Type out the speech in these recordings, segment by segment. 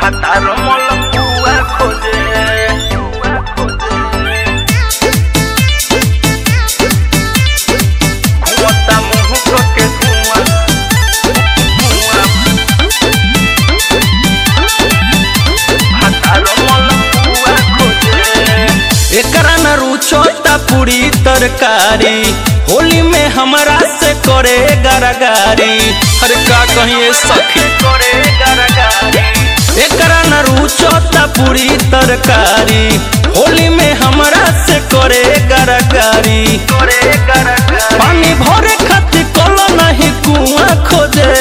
भातार मलपुआ खोजे घुमता मुँह के धुआं भातार मलपुआ खोजे एकरा न रुचोता पूरी तरकारी होली में हमरा से करे गारागारी। अरे का कहिए सखी करे गारागारी एकरा न रुचोता पूरी तरकारी होली में हमरा से करे गारागारी। पानी भरे खातिर कलो नहीं कुआं खोजे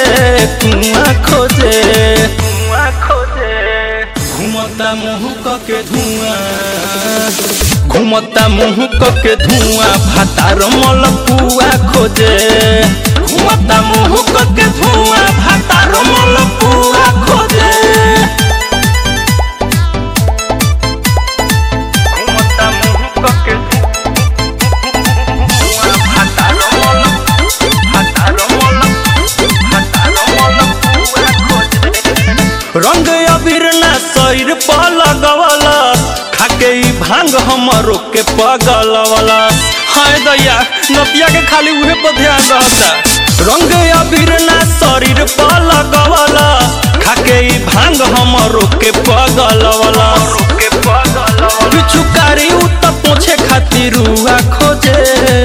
घुमता मुँह के धुआं घुमता मुँह के धुआं भातार मलपुआ खोजे घुमता मुँह के धुआं भातार मलपुआ खोजे घुमता मुँह के धुआं भातार मलपुआ खोजे रंग अबीर ना शरीर पर लगवला खाके ई भांग हमरो के पगलवला। हाय दैया नतिया के खाली उहे पर ध्यान रहता। रंग अबीर ना शरीर पर लगवला खाके ई भांग हमरो के पगलवला। पिचुकारी उ त पोछे खातिर रुआ खोजे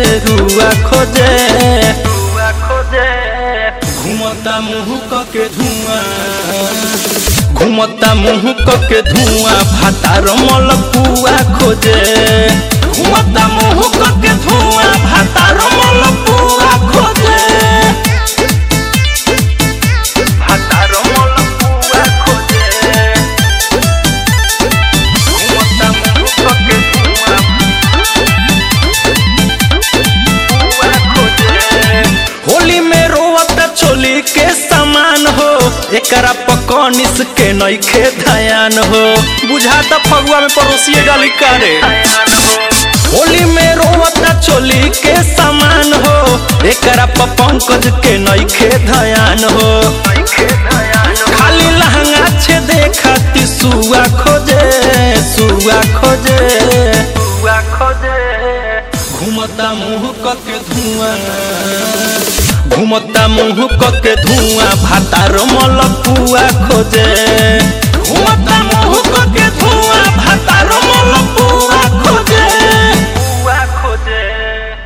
घुमता मुँह के धुआं घुमता मुँह के धुआं भातार मलपुआ खोजे घुमता मुँह के धुआं भातार मलपुआ खोजे भातार मलपुआ खोजे घुमता मुँह के धुआं खोजे होली में रोवत चोली के समान हो एकरा पकनिस के नइखे धयान हो बुझाता फगुआ में पड़ोसिए गाली करे। होली में रोवता चोली के समान हो एकरा पंकज के नइखे धयान हो खाली लहंगा छे देखती सुआ खोजे घुमता मुँह के धुआं घुमता मुँह के धुआं भातार मलपुआ खोजे घुमता मुँह के धुआं भातार